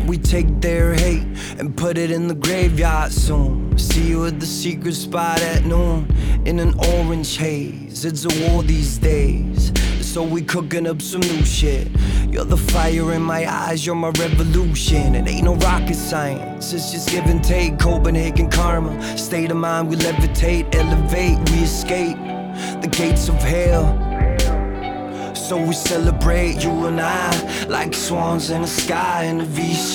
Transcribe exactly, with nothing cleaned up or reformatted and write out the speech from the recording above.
don't we take their hate and put it in the graveyard soon? See you at the secret spot at noon in an orange haze. It's a war these days, so we cooking up some new shit. You're the fire in my eyes, you're my revolution. It ain't no rocket science, it's just give and take. Copenhagen karma, state of mind, we levitate, elevate, we escape the gates of hell. So we celebrate, you and I, like swans in the sky in a V shape.